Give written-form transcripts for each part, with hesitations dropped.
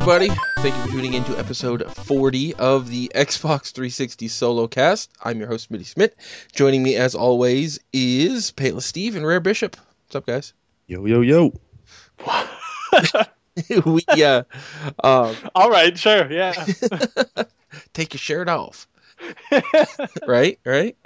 everybody. Thank you for tuning in to episode 40 of the Xbox 360 Solo Cast. I'm your host, Smitty Smith. Joining me, as always, is Payless Steve and Rare Bishop. What's up, guys? Yo, yo, yo. All right, sure, yeah. Take your shirt off. Right?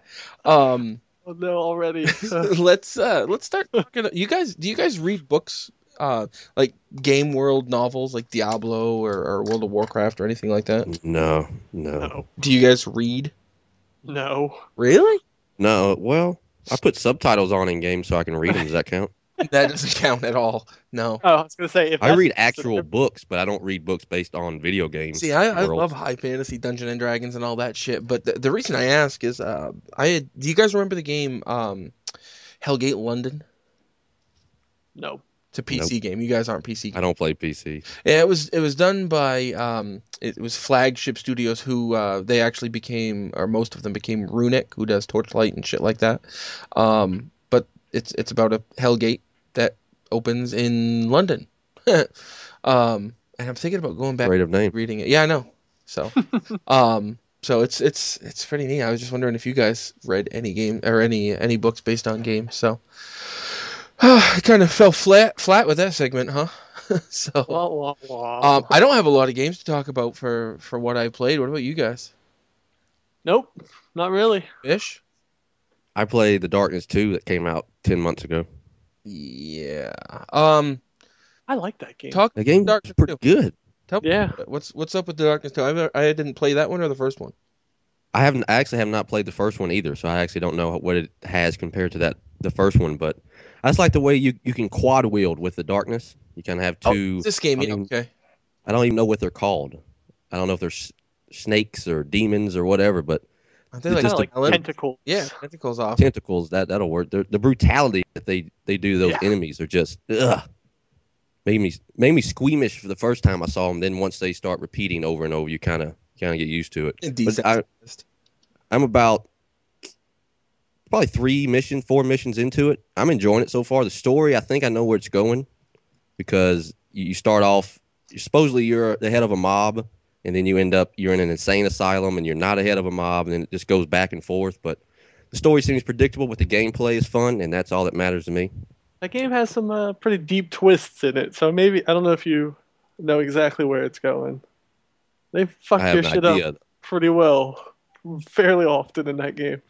Oh, no, already. Let's start talking. Do you guys read books, like Game World novels, like Diablo or World of Warcraft or anything like that? No. Do you guys read? No. Really? No, well, I put subtitles on in games so I can read them. Does that count? That doesn't count at all. No. Oh, I was going to say, if I read actual books, but I don't read books based on video games. See, I love high fantasy, Dungeons and Dragons, and all that shit. But the reason I ask is, do you guys remember the game Hellgate London? No. It's a PC game. You guys aren't PC. I don't play PC. Yeah, it was done by it was Flagship Studios, who they actually became, or most of them became, Runic, who does Torchlight and shit like that. But it's about a Hellgate that opens in London. And I'm thinking about going back Great name. reading it. Yeah, I know. So so it's pretty neat. I was just wondering if you guys read any game or any books based on games. So I kind of fell flat with that segment, huh? So I don't have a lot of games to talk about for what I played. What about you guys? Nope, not really. Ish? I played The Darkness 2 that came out 10 months ago. Yeah. I like that game. The game's Darkness pretty 2. good. Tell me Yeah. what's up with the Darkness 2? I didn't play that one or the first one. I actually have not played the first one either, so I actually don't know what it has compared to the first one, but I just like the way you can quad wield with the Darkness. You kind of have two. This game, okay. I don't even know what they're called. I don't know if they're snakes or demons or whatever, but I think Like tentacles. Yeah, tentacles off. tentacles, that'll work. The brutality that they do those enemies are just made me squeamish for the first time I saw them. Then once they start repeating over and over, you kind of get used to it. But I'm about probably 4 missions into it. I'm enjoying it so far. The story, I think I know where it's going, because you start off, supposedly you're the head of a mob, and then you're in an insane asylum, and you're not a head of a mob, and then it just goes back and forth. But the story seems predictable, but the gameplay is fun, and that's all that matters to me. That game has some pretty deep twists in it, so maybe, I don't know if you know exactly where it's going. They fuck your shit up pretty well, fairly often in that game.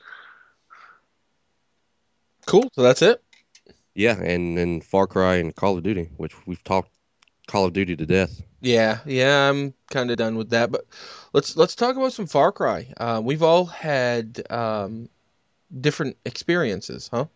Cool. So that's it? Yeah, and then Far Cry and Call of Duty, which we've talked Call of Duty to death. Yeah, I'm kind of done with that. But let's talk about some Far Cry. We've all had different experiences, huh?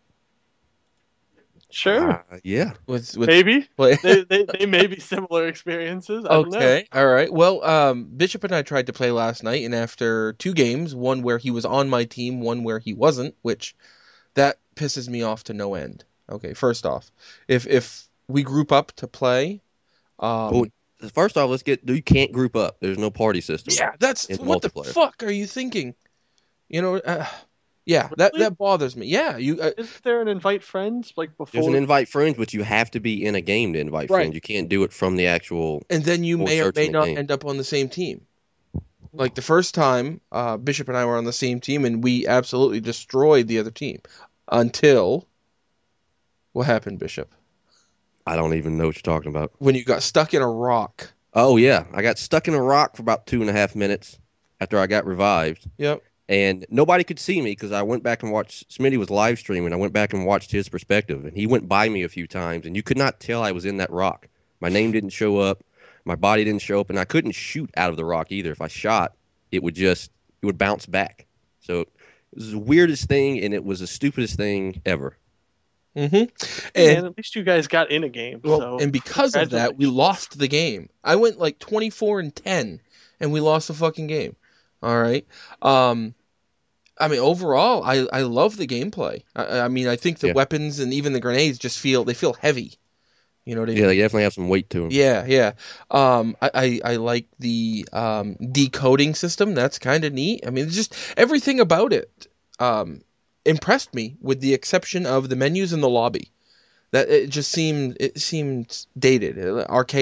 Sure. Yeah. With maybe they may be similar experiences. I don't know. Okay. All right. Well, Bishop and I tried to play last night, and after 2 games, one where he was on my team, one where he wasn't, which that pisses me off to no end. Okay. First off, if we group up to play, first off, you can't group up. There's no party system. Yeah, that's what the fuck are you thinking? Yeah, really? that bothers me. Yeah, is there an invite friends like before? There's an invite friends, but you have to be in a game to invite friends. You can't do it from the actual. And then you may or may not end up on the same team. Like the first time, Bishop and I were on the same team, and we absolutely destroyed the other team. Until, what happened, Bishop? I don't even know what you're talking about. When you got stuck in a rock. Oh yeah, I got stuck in a rock for about 2.5 minutes after I got revived. Yep. And nobody could see me because I went back and watched. Smitty was live streaming. I went back and watched his perspective, and he went by me a few times, and you could not tell I was in that rock. My name didn't show up, my body didn't show up, and I couldn't shoot out of the rock either. If I shot, it would bounce back. So it was the weirdest thing, and it was the stupidest thing ever. Mm-hmm. And at least you guys got in a game. Well, and because of that, we lost the game. I went like 24-10, and we lost the fucking game. All right. I mean, overall, I love the gameplay. I mean, I think the weapons and even the grenades just feel heavy. You know what I mean? Yeah, they definitely have some weight to them. Yeah. I like the decoding system. That's kind of neat. I mean, just everything about it impressed me, with the exception of the menus in the lobby. That it seemed dated, archaic.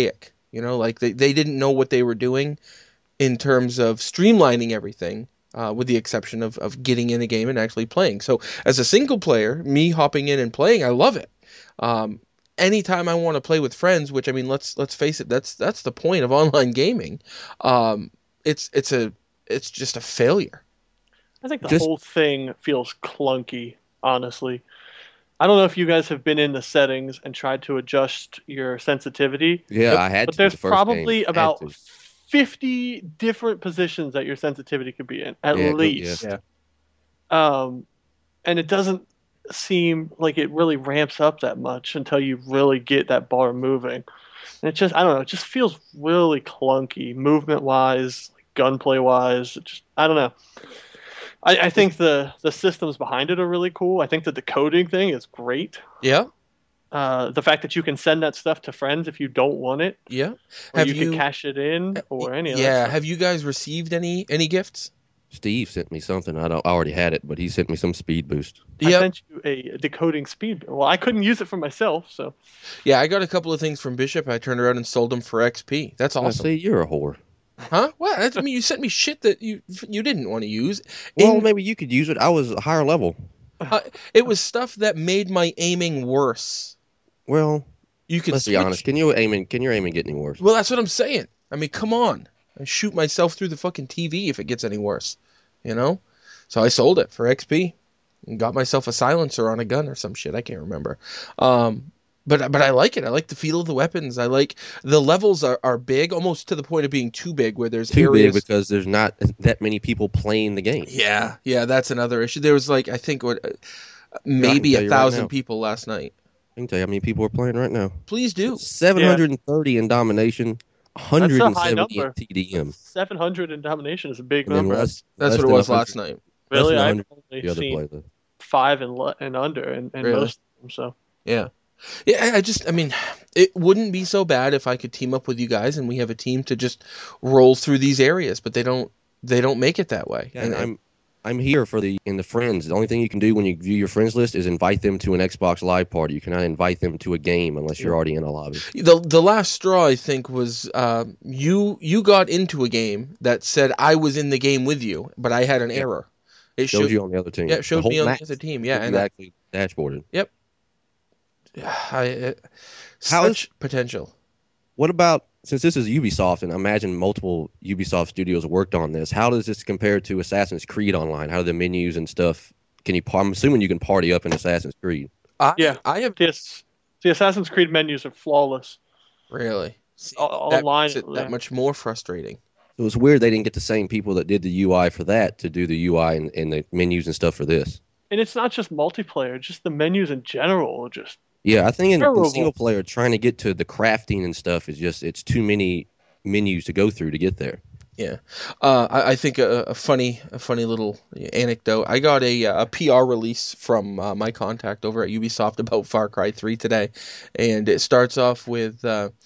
You know, like they didn't know what they were doing in terms of streamlining everything, with the exception of getting in a game and actually playing. So as a single player, me hopping in and playing, I love it. Anytime I want to play with friends, which I mean, let's face it, that's the point of online gaming. It's just a failure. I think the whole thing feels clunky, honestly. I don't know if you guys have been in the settings and tried to adjust your sensitivity. Yeah, I had but to. There's probably about 50 different positions that your sensitivity could be in, at least. Yeah. And it doesn't seem like it really ramps up that much until you really get that bar moving. And it just, I don't know, it just feels really clunky, movement-wise, gunplay-wise. I don't know. I think the systems behind it are really cool. I think the decoding thing is great. Yeah. The fact that you can send that stuff to friends if you don't want it. Yeah. Or you can cash it in or any of that Yeah. stuff. Have you guys received any gifts? Steve sent me something. I already had it, but he sent me some speed boost. I sent you a decoding speed. Well, I couldn't use it for myself, so. Yeah, I got a couple of things from Bishop. I turned around and sold them for XP. That's awesome. See, you're a whore. Huh? What? I mean, you sent me shit that you didn't want to use. Well, maybe you could use it. I was a higher level. It was stuff that made my aiming worse. Well, you could. Let's be honest. Can your aiming get any worse? Well, that's what I'm saying. I mean, come on. I shoot myself through the fucking TV if it gets any worse. You know? So I sold it for XP and got myself a silencer on a gun or some shit. I can't remember. But I like it. I like the feel of the weapons. I like the levels are big, almost to the point of being too big, where there's too big because there's not that many people playing the game. Yeah, that's another issue. There was like, I think maybe 1,000 people last night. I can tell you how many people are playing right now. Please do. 730 in domination, 170 in TDM. 700 in domination is a big number. That's what it was last night. Really, I've only seen 5 and under, and really? Most of them. So yeah. I mean, it wouldn't be so bad if I could team up with you guys and we have a team to just roll through these areas, but they don't make it that way. Yeah, and I'm here for the friends. The only thing you can do when you view your friends list is invite them to an Xbox Live party. You cannot invite them to a game unless you're already in a lobby. The last straw, I think, was you got into a game that said I was in the game with you, but I had an error. It showed you on the other team. Yeah, it showed me on the other team. Yeah, and actually dashboarded. Yep. Such potential. What about, since this is Ubisoft, and I imagine multiple Ubisoft studios worked on this, how does this compare to Assassin's Creed Online? How do the menus and stuff, I'm assuming you can party up in Assassin's Creed. I have this. The Assassin's Creed menus are flawless. Really? Online. That much more frustrating. It was weird they didn't get the same people that did the UI for that to do the UI and the menus and stuff for this. And it's not just multiplayer, just the menus in general are just Yeah, I think in single player, trying to get to the crafting and stuff is just, it's too many menus to go through to get there. Yeah. I think a funny little anecdote. I got a PR release from my contact over at Ubisoft about Far Cry 3 today, and it starts off with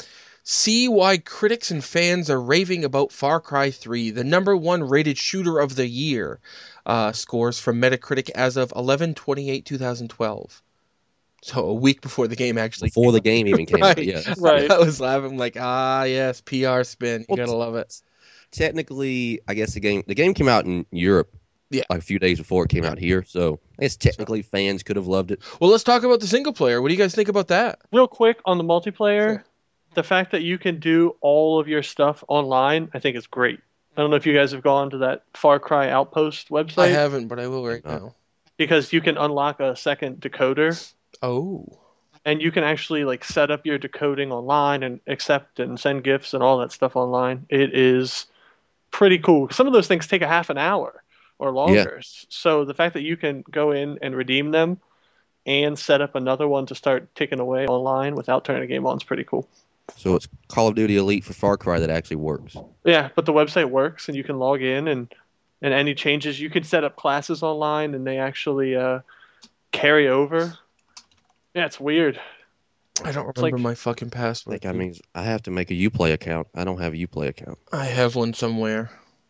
see why critics and fans are raving about Far Cry 3, the #1 rated shooter of the year. Scores from Metacritic as of 11/28/2012. So a week before the game actually came the game even came out, yeah. Right. I was laughing like, yes, PR spin. You gotta love it. Technically, I guess the game came out in Europe like a few days before it came out here, so I guess technically fans could have loved it. Well, let's talk about the single player. What do you guys think about that? Real quick on the multiplayer, the fact that you can do all of your stuff online, I think is great. I don't know if you guys have gone to that Far Cry Outpost website. I haven't, but I will right now. Because you can unlock a second decoder. Oh. And you can actually like set up your decoding online and accept and send gifts and all that stuff online. It is pretty cool. Some of those things take a half an hour or longer. Yeah. So the fact that you can go in and redeem them and set up another one to start ticking away online without turning the game on is pretty cool. So it's Call of Duty Elite for Far Cry that actually works. Yeah, but the website works and you can log in and any changes, you can set up classes online and they actually carry over. Yeah, it's weird. I don't remember my fucking password. I think that means I have to make a Uplay account. I don't have a Uplay account. I have one somewhere.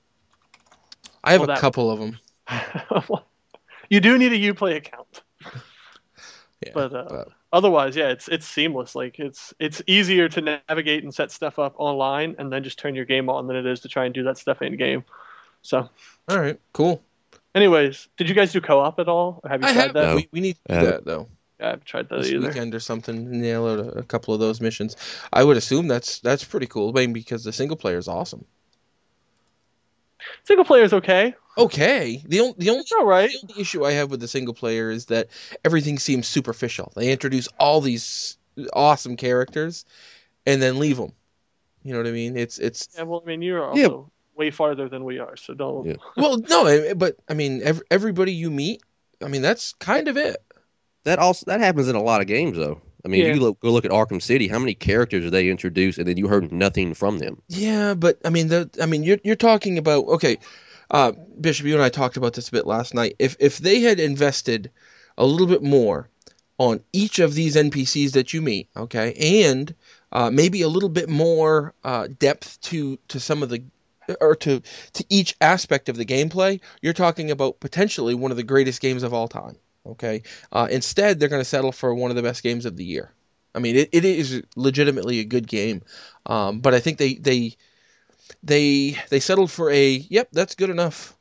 I have a couple of them. You do need a Uplay account. Yeah, but otherwise, yeah, it's seamless. Like it's easier to navigate and set stuff up online and then just turn your game on than it is to try and do that stuff in game. So, all right, cool. Anyways, did you guys do co-op at all? Or have you tried that? No. We need to do that though. Yeah, I haven't tried that this either. weekend or something, nail out a couple of those missions. I would assume that's pretty cool, maybe because the single player is awesome. Single player is okay. Okay. The only all right. The only issue I have with the single player is that everything seems superficial. They introduce all these awesome characters and then leave them. You know what I mean? It's. Yeah, well, I mean, you're also way farther than we are, so don't. Yeah. Well, no, but I mean, everybody you meet, I mean, that's kind of it. That happens in a lot of games, though. I mean, you go look at Arkham City. How many characters they introduced, and then you heard nothing from them? Yeah, but I mean, you're talking about Bishop. You and I talked about this a bit last night. If they had invested a little bit more on each of these NPCs that you meet, okay, and maybe a little bit more depth to some of the or to each aspect of the gameplay, you're talking about potentially one of the greatest games of all time. Okay. Instead, they're going to settle for one of the best games of the year. I mean, it is legitimately a good game, but I think they settled for that's good enough,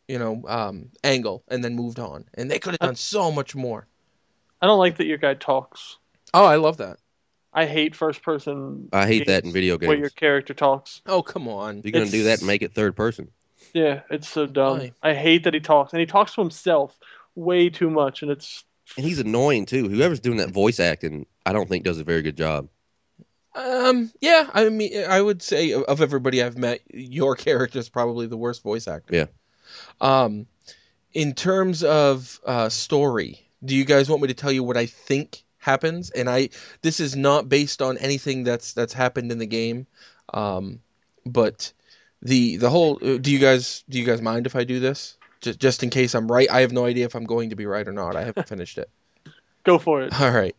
angle, and then moved on. And they could have done so much more. I don't like that your guy talks. Oh, I love that. I hate first person. I hate that in video games where your character talks. Oh, come on! You're going to do that and make it third person. Yeah, it's so dumb. Why? I hate that he talks, and he talks to himself way too much, and he's annoying too. Whoever's doing that voice acting, I don't think does a very good job. Yeah, I mean, I would say of everybody I've met, your character is probably the worst voice actor. Yeah. In terms of story, do you guys want me to tell you what I think happens? And this is not based on anything that's happened in the game, but the whole. Do you guys mind if I do this? Just in case I'm right. I have no idea if I'm going to be right or not. I haven't finished it. Go for it. All right.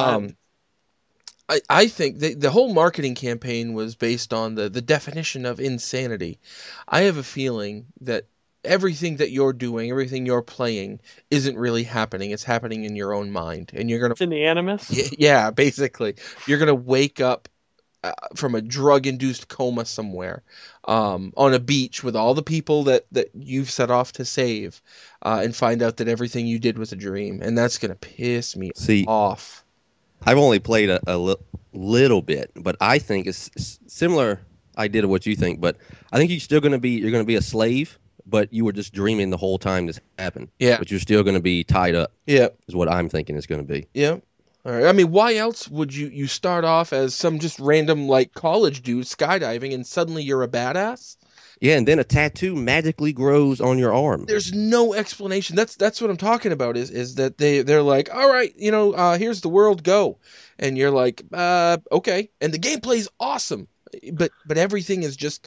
I think the whole marketing campaign was based on the definition of insanity. I have a feeling that everything that you're doing, everything you're playing, isn't really happening. It's happening in your own mind, and you're gonna. It's in the animus. Yeah, basically, you're gonna wake up from a drug-induced coma somewhere, on a beach with all the people that you've set off to save, and find out that everything you did was a dream, and that's gonna piss me off. I've only played a little bit, but I think it's similar idea to what you think. But I think you're going to be a slave, but you were just dreaming the whole time this happened. Yeah. But you're still going to be tied up. Yeah. Is what I'm thinking it's going to be. Yeah. All right. I mean, why else would you start off as some just random college dude skydiving and suddenly you're a badass? Yeah, and then a tattoo magically grows on your arm. There's no explanation. That's what I'm talking about. Is that they're like, all right, here's the world, go, and you're like, okay, and the gameplay's awesome, but everything is just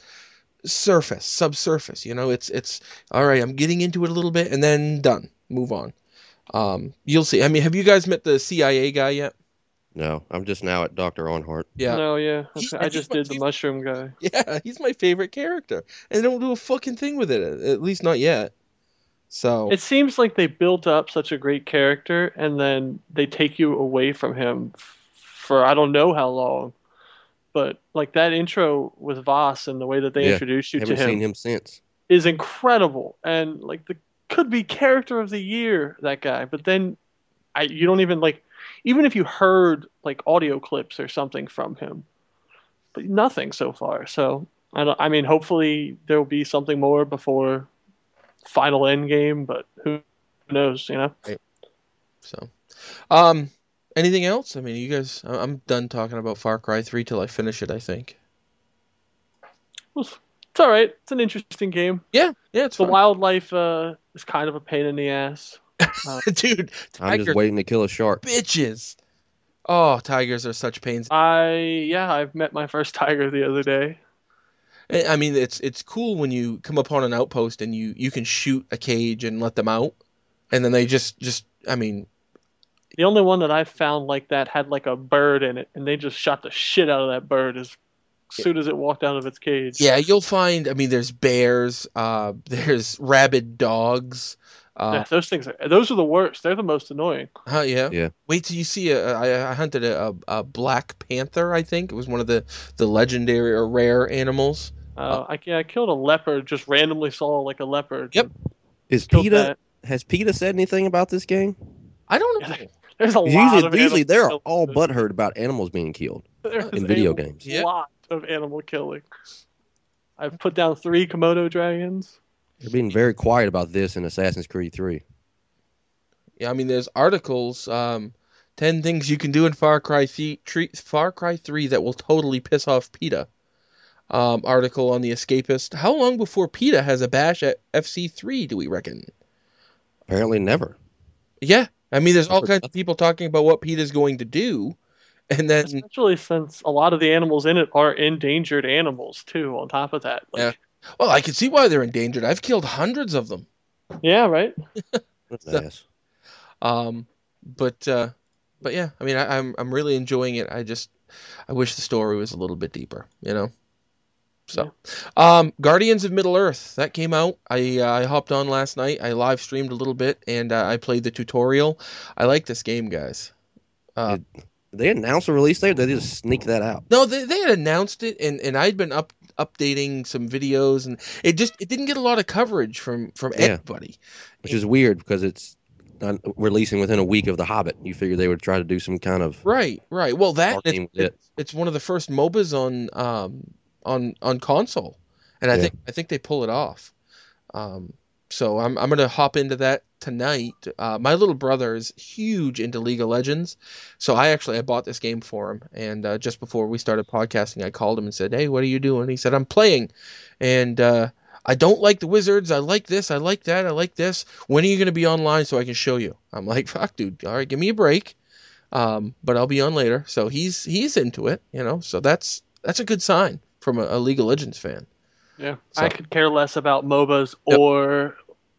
subsurface. It's all right. I'm getting into it a little bit, and then done. Move on. You'll see. I mean, have you guys met the CIA guy yet? No, I'm just now at Dr. Onhart. Yeah. No, yeah. Okay. I just did the mushroom guy. Yeah, he's my favorite character. And they don't do a fucking thing with it, at least not yet. So it seems like they built up such a great character and then they take you away from him for I don't know how long. But that intro with Voss and the way that they introduced you to him. Haven't seen him since. Is incredible. And could be character of the year, that guy. But then you don't even even if you heard audio clips or something from him, but nothing so far. So I mean, hopefully there will be something more before final end game, but who knows, Right. So, anything else? I mean, you guys, I'm done talking about Far Cry 3 till I finish it, I think. Well, it's all right. It's an interesting game. Yeah, it's the fun. Wildlife is kind of a pain in the ass. Dude, I'm just waiting to kill a shark. Bitches. Oh, tigers are such pains. I've met my first tiger the other day. I mean, it's cool when you come upon an outpost and you can shoot a cage and let them out, and then they just I mean. The only one that I've found like that had a bird in it, and they just shot the shit out of that bird. Is soon as it walked out of its cage. Yeah, you'll find. I mean, there's bears. There's rabid dogs. Yeah, those are the worst. They're the most annoying. Yeah. Yeah. Wait till you see I hunted a black panther. I think it was one of the legendary or rare animals. I killed a leopard. Just randomly saw like a leopard. Yep. Has PETA said anything about this game? I don't know. There's a lot usually they're all butthurt about animals being killed in video games. A lot of animal killing. I've put down 3 Komodo dragons. They're being very quiet about this in Assassin's Creed 3. Yeah, I mean, there's articles, 10 things you can do in Far Cry 3 that will totally piss off PETA. Article on The Escapist. How long before PETA has a bash at FC3, do we reckon? Apparently never. Yeah. I mean, there's all kinds of people talking about what PETA's going to do. And then, especially since a lot of the animals in it are endangered animals, too, on top of that. Yeah. Well, I can see why they're endangered. I've killed hundreds of them. Yeah, right? That's nice. But yeah, I mean, I'm really enjoying it. I wish the story was a little bit deeper, you know? So, Guardians of Middle-earth, that came out. I hopped on last night. I live streamed a little bit, and I played the tutorial. I like this game, guys. Did they announce a release date, or did they just sneak that out? No, they had announced it, and I'd been updating some videos, and it didn't get a lot of coverage from anybody. Which is weird, because it's releasing within a week of The Hobbit. You figure they would try to do some kind of... Right. Well, it's one of the first MOBAs on console, and I think they pull it off. So I'm gonna hop into that tonight. My little brother is huge into League of Legends, so I bought this game for him. And just before we started podcasting, I called him and said, "Hey, what are you doing?" He said, "I'm playing, and I don't like the wizards. I like this. I like that. I like this. When are you gonna be online so I can show you?" I'm like, "Fuck, dude. All right, give me a break. But I'll be on later." So he's into it, you know. So that's a good sign from a League of Legends fan. Yeah, so. I could care less about MOBAs or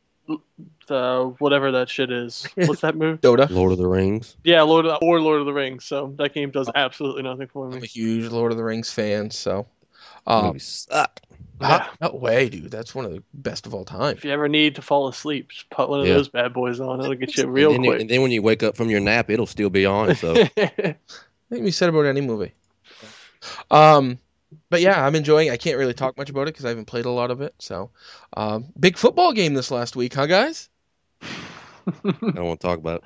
the whatever that shit is. What's that move? Dota. Lord of the Rings. Yeah, Lord of the Rings. So that game does absolutely nothing for me. I'm a huge Lord of the Rings fan, so. Movies suck. No way, dude. That's one of the best of all time. If you ever need to fall asleep, just put one of those bad boys on. It'll get you real quick. And then when you wake up from your nap, it'll still be on. So. Make me said about any movie. But yeah, I'm enjoying it. I can't really talk much about it because I haven't played a lot of it. So, big football game this last week, huh, guys? I don't want to talk about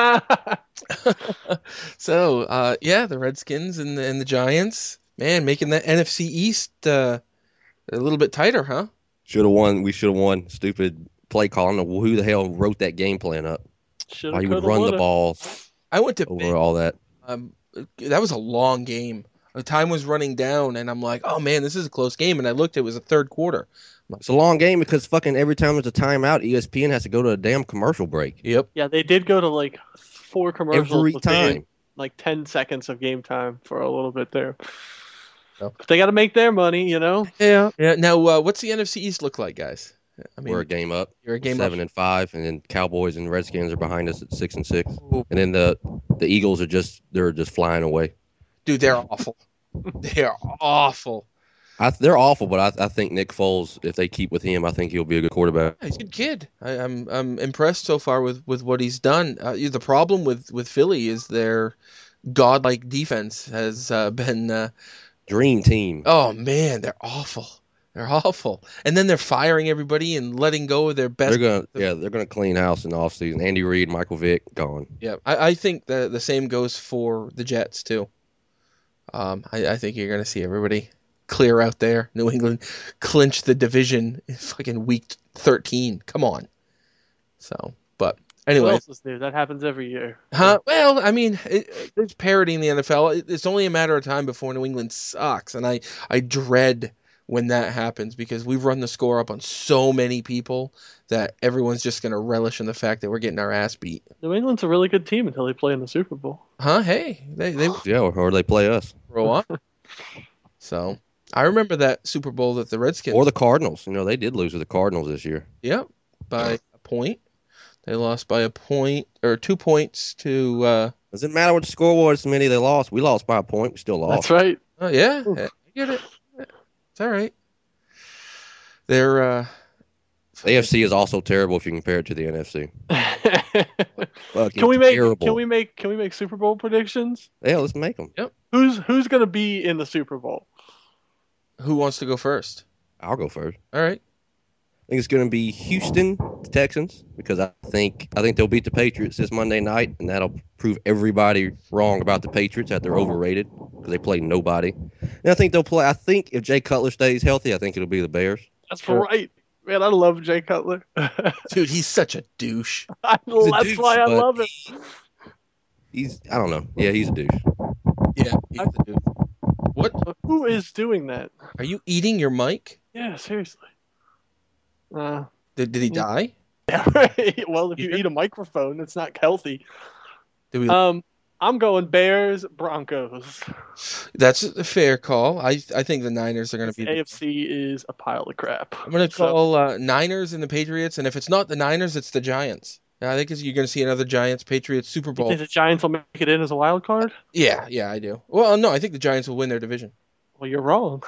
it. So, yeah, the Redskins and the Giants, man, making that NFC East a little bit tighter, huh? Should have won. We should have won. Stupid play call. I don't know who the hell wrote that game plan up. Why you would run the ball. I went to over all that. That was a long game. The time was running down, and I'm like, oh, man, this is a close game. And I looked, it was a third quarter. It's a long game because fucking every time there's a timeout, ESPN has to go to a damn commercial break. Yep. Yeah, they did go to like 4 commercials. Every time. Like 10 seconds of game time for a little bit there. But they got to make their money, you know? Yeah. Now, what's the NFC East look like, guys? I mean, we're a game up. You're a game 7-5, and then Cowboys and Redskins are behind us at 6-6. Ooh. And then the Eagles are just flying away. Dude, they're awful. They are awful. They're awful, but I think Nick Foles, if they keep with him, I think he'll be a good quarterback. Yeah, he's a good kid. I'm impressed so far with what he's done. The problem with Philly is their godlike defense has been dream team. Oh man, they're awful. They're awful. And then they're firing everybody and letting go of their best. They're gonna clean house in the offseason. Andy Reid, Michael Vick, gone. Yeah, I think the same goes for the Jets too. I think you're gonna see everybody clear out there. New England clinch the division in fucking week 13. Come on. So, but anyway. What else is new? That happens every year. Huh? Well, I mean, it's parody in the NFL. It's only a matter of time before New England sucks, and I dread when that happens because we've run the score up on so many people that everyone's just going to relish in the fact that we're getting our ass beat. New England's a really good team until they play in the Super Bowl. Huh? Hey, they yeah, or they play us. Grow up. So I remember that Super Bowl that the Redskins or the Cardinals. You know, they did lose to the Cardinals this year. Yep, by a point. They lost by a point or 2 points to. Doesn't matter what the score was, Smitty. They lost. We lost by a point. We still lost. That's right. Oh yeah. get it. It's all right. They're the AFC is also terrible if you compare it to the NFC. Can we make Super Bowl predictions? Yeah, let's make them. Yep. Who's gonna be in the Super Bowl? Who wants to go first? I'll go first. All right. I think it's going to be Houston, the Texans, because I think they'll beat the Patriots this Monday night, and that'll prove everybody wrong about the Patriots, that they're overrated because they play nobody. And I think they'll play. I think if Jay Cutler stays healthy, I think it'll be the Bears. That's right, man. I love Jay Cutler. Dude, he's such a douche. That's why I love him. I don't know. Yeah, he's a douche. Yeah, he's a douche. What? Who is doing that? Are you eating your mic? Yeah, seriously. Did he die? Yeah, right. Well, if you eat a microphone, it's not healthy. I'm going Bears, Broncos. That's a fair call. I think the Niners are going to be. AFC is a pile of crap. I'm going to call Niners and the Patriots, and if it's not the Niners, it's the Giants. I think you're going to see another Giants-Patriots Super Bowl. You think the Giants will make it in as a wild card? Yeah, I do. Well, no, I think the Giants will win their division. Well, you're wrong.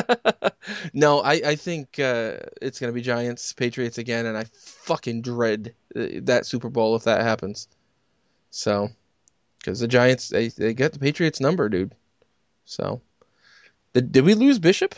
No, I think it's going to be Giants, Patriots again, and I fucking dread that Super Bowl if that happens. So, because the Giants, they get the Patriots number, dude. So, did we lose Bishop?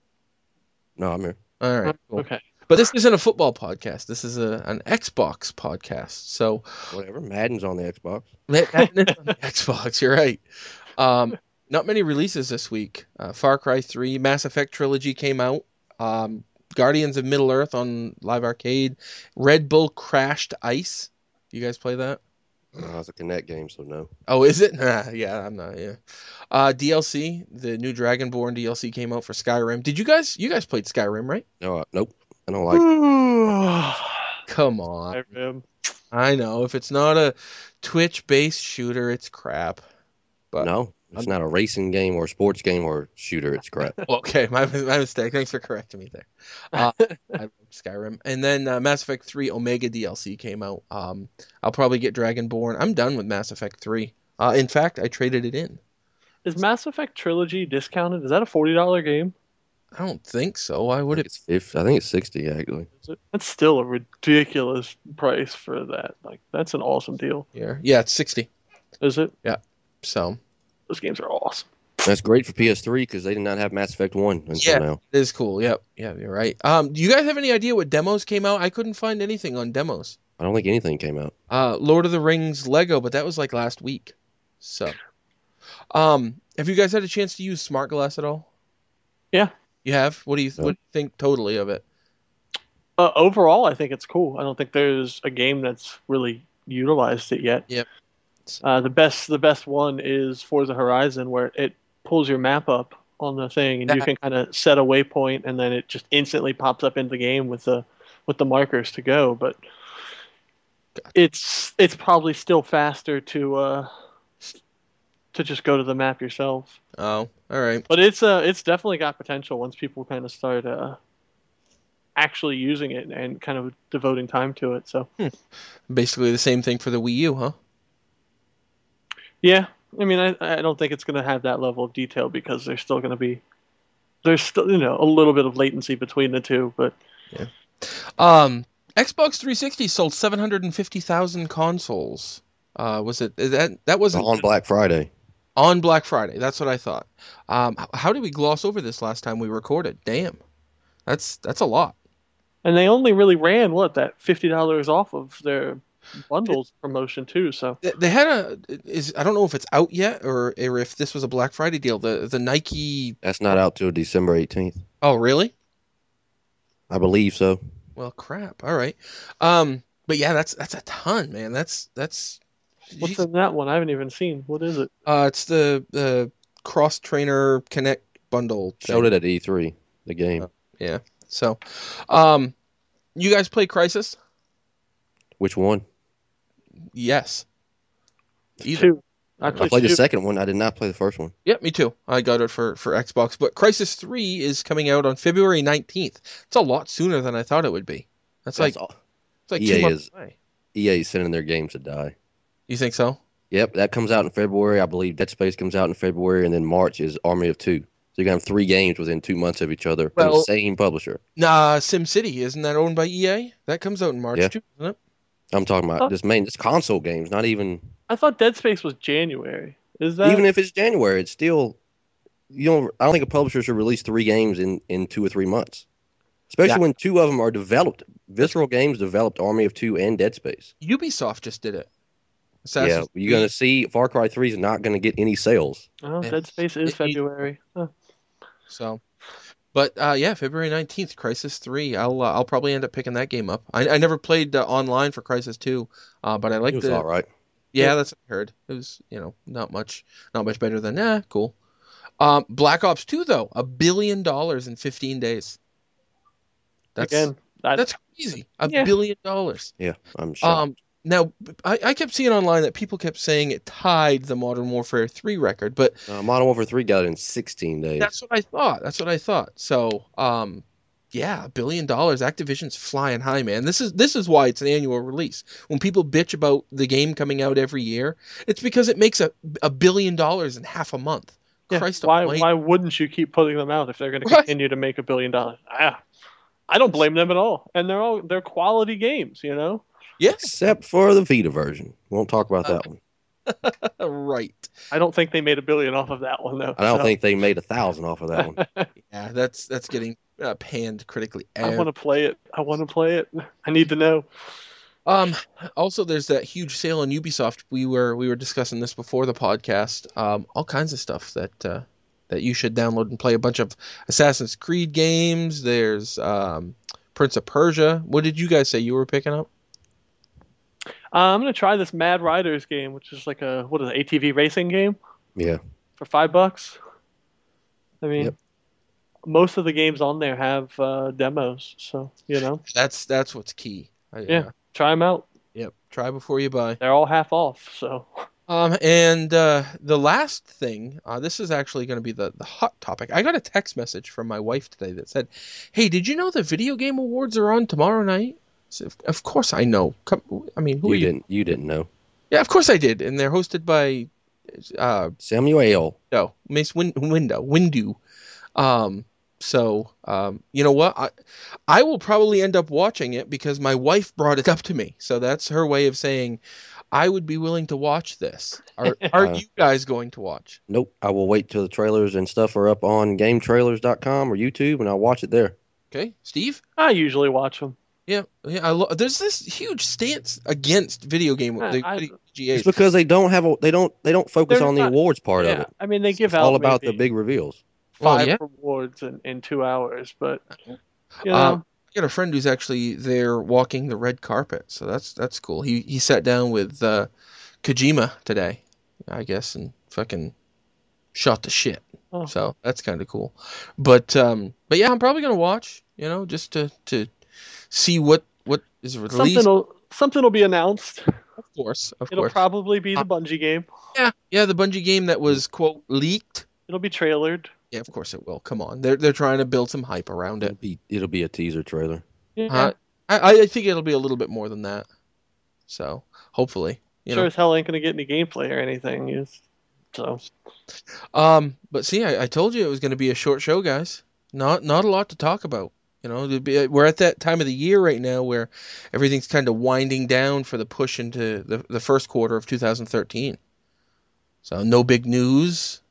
No, I'm here. All right, cool. Okay. But this isn't a football podcast. This is an Xbox podcast. So whatever. Madden's on the Xbox. Madden is on the Xbox. You're right. Not many releases this week. Far Cry 3, Mass Effect Trilogy came out. Guardians of Middle-earth on Live Arcade. Red Bull Crashed Ice. You guys play that? No, it's a Kinect game, so no. Oh, is it? Yeah, I'm not. Yeah. DLC, the new Dragonborn DLC came out for Skyrim. Did you guys played Skyrim, right? No, nope. I don't like it. Come on. I know. If it's not a Twitch-based shooter, it's crap. But no, it's not a racing game or a sports game or shooter. It's crap. Okay, my mistake. Thanks for correcting me there. I love Skyrim. And then Mass Effect 3 Omega DLC came out. I'll probably get Dragonborn. I'm done with Mass Effect 3. In fact, I traded it in. Is Mass Effect Trilogy discounted? Is that a $40 game? I don't think so. Why would it? I think it's $60 actually. That's still a ridiculous price for that. Like, that's an awesome deal. Yeah, it's $60. Is it? Yeah. So those games are awesome. That's great for PS3 because they did not have Mass Effect 1 until now. It is cool. Yep. Yeah, you're right. Do you guys have any idea what demos came out? I couldn't find anything on demos. I don't think anything came out. Lord of the Rings Lego, but that was like last week. So, have you guys had a chance to use Smart Glass at all? Yeah. You have? What do you think totally of it? Overall, I think it's cool. I don't think there's a game that's really utilized it yet. Yep. The best one is Forza Horizon, where it pulls your map up on the thing, and you can kind of set a waypoint, and then it just instantly pops up into the game with the markers to go. But it's probably still faster to just go to the map yourself. Oh, all right. But it's definitely got potential once people kind of start actually using it and kind of devoting time to it. So basically the same thing for the Wii U, huh? Yeah, I mean, I don't think it's going to have that level of detail because there's still a little bit of latency between the two, but yeah. Xbox 360 sold 750,000 consoles. Was it that wasn't on Black Friday? On Black Friday, that's what I thought. How did we gloss over this last time we recorded? Damn, that's a lot. And they only really ran that $50 off of their bundles promotion too. So they had I don't know if it's out yet or if this was a Black Friday deal. The Nike. That's not out till December 18th. Oh, really? I believe so. Well, crap. All right. But yeah, that's a ton, man. That's. What's in that one? I haven't even seen. What is it? It's the Cross Trainer Connect bundle. Showed it at E3, the game. Yeah. So, you guys play Crysis? Which one? Yes. Two. I played the second one. I did not play the first one. Yep, me too. I got it for Xbox. But Crysis 3 is coming out on February 19th. It's a lot sooner than I thought it would be. It's like EA 2 months away. EA is sending their games to die. You think so? Yep, that comes out in February. I believe Dead Space comes out in February, and then March is Army of Two. you're gonna have 3 games within 2 months of each other from the same publisher. Nah, SimCity, isn't that owned by EA? That comes out in March too, isn't it? I'm talking about this console games, not even. I thought Dead Space was January. Is that even if it's January? It's still I don't think a publisher should release 3 games in 2 or 3 months, especially when 2 of them are developed. Visceral Games developed Army of Two and Dead Space. Ubisoft just did it. You're gonna see Far Cry 3 is not gonna get any sales. Oh, Dead Space is February. So. But February 19th, Crysis 3. I'll probably end up picking that game up. I never played online for Crysis 2, but I liked it. It was all right. Yeah, that's what I heard. It was, not much better than cool. Black Ops 2 though, $1 billion in 15 days. That's crazy. $1 billion. Yeah, I'm sure. Now, I kept seeing online that people kept saying it tied the Modern Warfare 3 record, but Modern Warfare 3 got it in 16 days. That's what I thought. So, $1 billion. Activision's flying high, man. This is why it's an annual release. When people bitch about the game coming out every year, it's because it makes $1 billion in half a month. Yeah, why wouldn't you keep putting them out if they're going to continue to make $1 billion? I don't blame them at all, and they're quality games, Yeah, except for the Vita version. Won't talk about that one. Right. I don't think they made $1 billion off of that one, though. I don't think they made 1,000 off of that one. Yeah, that's getting panned critically. I want to play it. I need to know. Also, there's that huge sale on Ubisoft. We were discussing this before the podcast. All kinds of stuff that you should download and play. A bunch of Assassin's Creed games. There's Prince of Persia. What did you guys say you were picking up? I'm gonna try this Mad Riders game, which is like ATV racing game. Yeah. For $5. I mean, most of the games on there have demos, so That's what's key. Try them out. Yep. Try before you buy. They're all half off, so. And the last thing, this is actually going to be the hot topic. I got a text message from my wife today that said, "Hey, did you know the video game awards are on tomorrow night?" So, of course I know. Who you didn't know? Yeah, of course I did. And they're hosted by Samuel. No, Mace Windu. So you know what? I will probably end up watching it because my wife brought it up to me. So that's her way of saying I would be willing to watch this. Are you guys going to watch? Nope. I will wait till the trailers and stuff are up on GameTrailers.com or YouTube, and I'll watch it there. Okay, Steve? I usually watch them. Yeah. There's this huge stance against video game. It's because they don't focus on the awards part of it. I mean, they give it's out all about the big reveals. 5 rewards in 2 hours, but I got a friend who's actually there walking the red carpet, so that's cool. He sat down with Kojima today, I guess, and fucking shot the shit. Oh. So that's kind of cool. But yeah, I'm probably gonna watch. Just to see what is released. Something will be announced. Of course. It'll probably be the Bungie game. Yeah, the Bungie game that was quote leaked. It'll be trailered. Yeah, of course it will. Come on, they're trying to build some hype around it. It'll be a teaser trailer. Yeah. I think it'll be a little bit more than that. So hopefully, sure as hell ain't gonna get any gameplay or anything. So. But see, I told you it was gonna be a short show, guys. Not a lot to talk about. We're at that time of the year right now where everything's kind of winding down for the push into the first quarter of 2013. So no big news,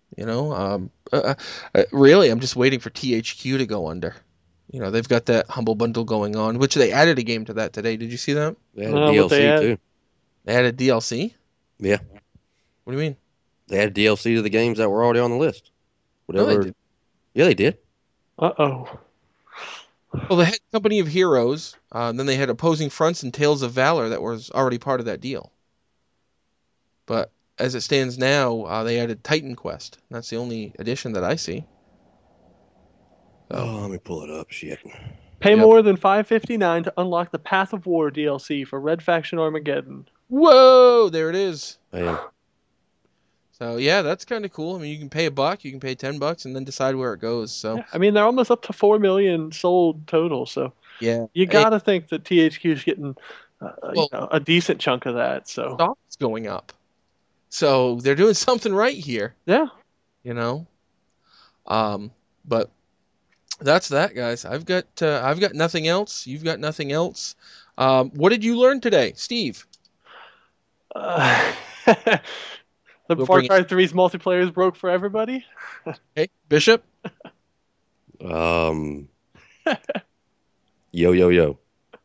really, I'm just waiting for THQ to go under. They've got that Humble Bundle going on, which they added a game to that today. Did you see that? They added DLC too. They added DLC? Yeah. What do you mean? They added DLC to the games that were already on the list. Whatever. No, they did. Yeah, they did. Uh-oh. Well, they had Company of Heroes, then they had Opposing Fronts and Tales of Valor that was already part of that deal. But as it stands now, they added Titan Quest. That's the only addition that I see. So. Oh, let me pull it up. Shit. Pay more than $5.59 to unlock the Path of War DLC for Red Faction Armageddon. Whoa, there it is. Man. So yeah, that's kind of cool. I mean, you can pay $1, you can pay $10, and then decide where it goes. So I mean, they're almost up to 4 million sold total. So yeah, you gotta think that THQ is getting a decent chunk of that. So stock's going up. So they're doing something right here. Yeah. But that's that, guys. I've got nothing else. You've got nothing else. What did you learn today, Steve? The Far Cry 3's multiplayer is broke for everybody. Hey, Bishop. Yo.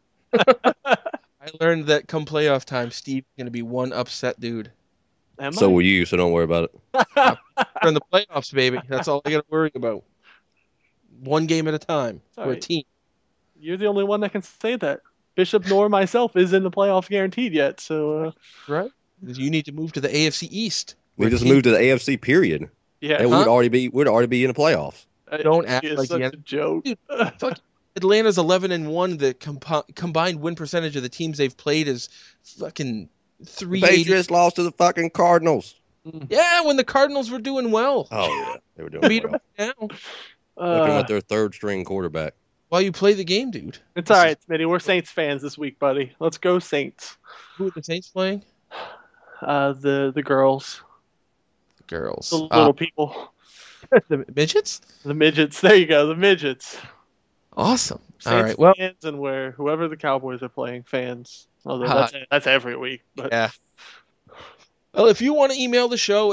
I learned that come playoff time, Steve's going to be one upset dude. So will you, so don't worry about it. We're in the playoffs, baby. That's all I got to worry about. One game at a time. We're a team. You're the only one that can say that. Bishop nor myself is in the playoffs guaranteed yet, so... Right. You need to move to the AFC East. We just moved to the AFC, period. Yeah. And we'd already be in the playoffs. Don't act like such a joke. Dude, fuck. Atlanta's 11-1. The combined win percentage of the teams they've played is fucking 380. Patriots lost to the fucking Cardinals. Yeah, when the Cardinals were doing well. Oh yeah, they were doing well. Now. Working with their third string quarterback. While you play the game, dude. It's all right, Smitty. We're Saints fans this week, buddy. Let's go Saints. Who are the Saints playing? The girls. The girls. The little people. The midgets? The midgets. There you go. The midgets. Awesome. Saints all right. Well, fans and whoever the Cowboys are playing, fans. Although that's every week. But. Yeah. Well, if you want to email the show,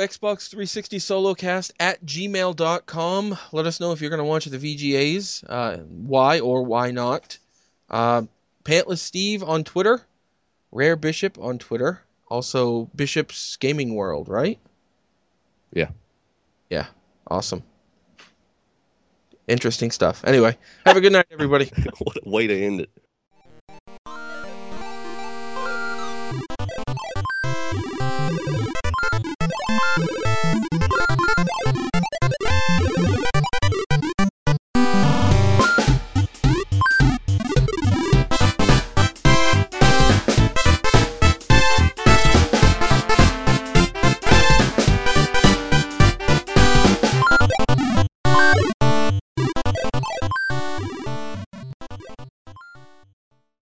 Xbox360solocast@gmail.com. Let us know if you're going to watch the VGAs, why or why not. Pantless Steve on Twitter. Rare Bishop on Twitter. Also, Bishop's Gaming World, right? Yeah. Yeah. Awesome. Interesting stuff. Anyway, have a good night, everybody. What a way to end it.